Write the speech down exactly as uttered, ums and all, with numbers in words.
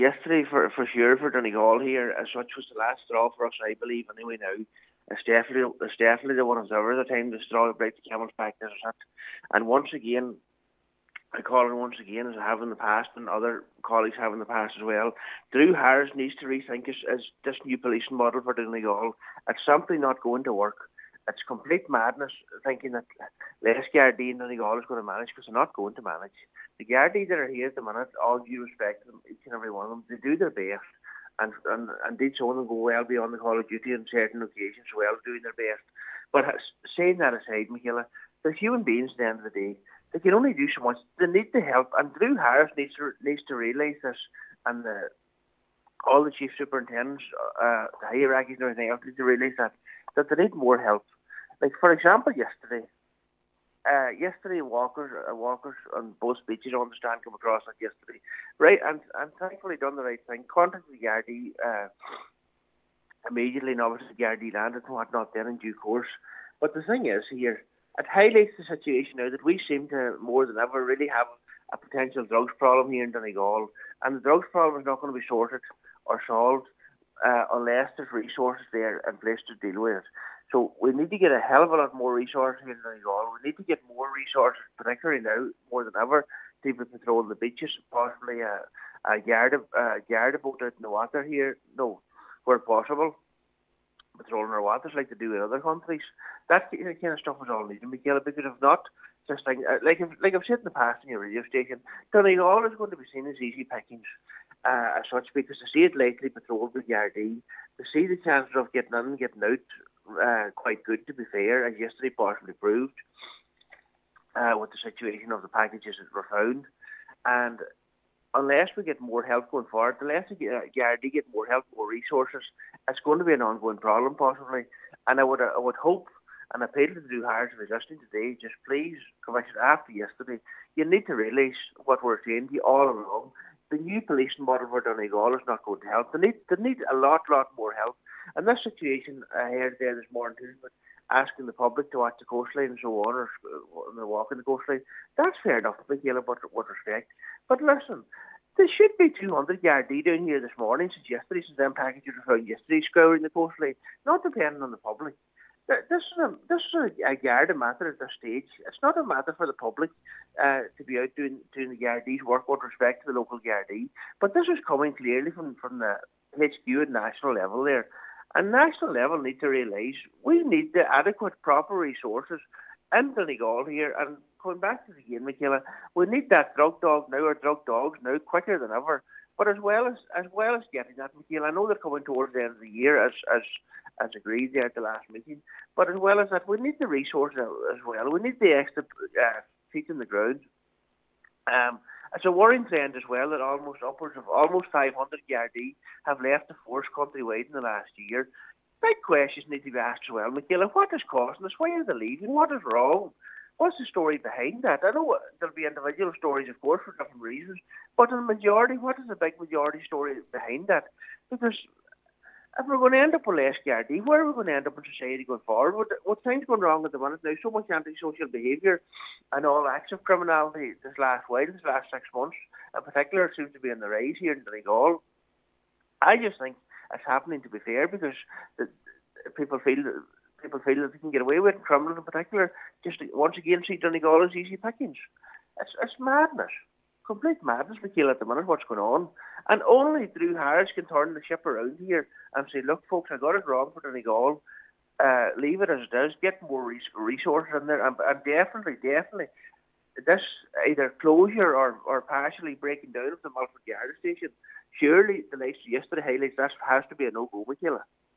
Yesterday, for for sure, for Donegal here, as such was the last straw for us, I believe, anyway now. It's definitely, it's definitely the one of ever the time the straw to break the camel's back, this is it. And once again, I call it once again, as I have in the past, and other colleagues have in the past as well, Drew Harris needs to rethink his, his, this new policing model for Donegal. It's simply not going to work. It's complete madness thinking that less Gardaí in Donegal is going to manage, because they're not going to manage. The Gardaí that are here at the minute, all due respect to them, each and every one of them, they do their best. And, and, and indeed some of them go well beyond the call of duty on certain occasions, well doing their best. But saying that aside, Michaela, they're human beings at the end of the day. They can only do so much. They need the help. And Drew Harris needs to, needs to realise this. And the, all the chief superintendents, uh, the hierarchies and everything else need to realise that, that they need more help. Like, for example, yesterday, uh, yesterday walkers, uh, walkers on both beaches, I understand, come across that yesterday, right? And and thankfully done the right thing. Contacted the Gardaí uh, immediately, and obviously the Gardaí landed and whatnot then in due course. But the thing is here, it highlights the situation now that we seem to more than ever really have a potential drugs problem here in Donegal, and the drugs problem is not going to be sorted or solved uh, unless there's resources there in place to deal with it. So we need to get a hell of a lot more resources in Donegal. We need to get more resources, particularly now, more than ever, to be patrolling the beaches, possibly a, a yard of, uh, yard boat out in the water here, no, where possible, patrolling our waters like they do in other countries. That kind of stuff is all needed, Michaela, because if not, just like, like, like I've said in the past in your radio station, Donegal is going to be seen as easy pickings uh, as such, because to see it lately patrolled with Gardaí, to see the chances of getting in and getting out, Uh, quite good, to be fair, as yesterday possibly proved, uh, with the situation of the packages that were found. And unless we get more help going forward, unless the Gardaí get more help, more resources, it's going to be an ongoing problem possibly. And I would, uh, I would hope and appeal to Drew Harris, if he's listening today, just please, Commissioner, after yesterday, you need to realise what we're saying to you all along. The new policing model for Donegal is not going to help. They need, they need a lot, lot more help. And this situation I heard there this morning too, but asking the public to watch the coastline and so on, or, or walking the coastline, that's fair enough, Michaela, but with respect. But listen, there should be two hundred Gardaí down here this morning, since yesterday, since them packages were found yesterday, scouring the coastline, not depending on the public. This is a, this is a, a Garda matter at this stage. It's not a matter for the public uh, to be out doing, doing the Gardaí's work with respect to the local Gardaí. But this is coming clearly from, from the H Q at national level there. And national level need to realise we need the adequate, proper resources in Donegal here. And going back to the game, Michaela, we need that drug dog now, or drug dogs now, quicker than ever. But as well as as well as getting that, Michaela, I know they're coming towards the end of the year as as as agreed there at the last meeting. But as well as that, we need the resources as well. We need the extra uh, feet in the ground. Um, it's a worrying trend as well that almost upwards of almost five hundred Gardaí have left the force countrywide in the last year. Big questions need to be asked as well, Michaela. What is causing this? Why are they leaving? What is wrong? What's the story behind that? I know there'll be individual stories, of course, for different reasons, but in the majority, what is the big majority story behind that? Because if we're going to end up with less Gardaí, where are we going to end up in society going forward? What, what things going wrong at the minute now? So much antisocial behaviour and all acts of criminality this last while, this last six months in particular, seems to be on the rise here in Donegal. I just think it's happening, to be fair, because the, people feel that people feel that they can get away with it, criminals in particular, just to, once again see Donegal as easy pickings. It's, it's madness. Complete madness, Michaela, at the minute, what's going on. And only Drew Harris can turn the ship around here and say, look, folks, I got it wrong for Donegal. Uh, leave it as it is. Get more res- resources in there. And, and definitely, definitely, this either closure or, or partially breaking down of the Mulford Garda station, surely the likes of yesterday highlights that has to be a no-go, Michaela.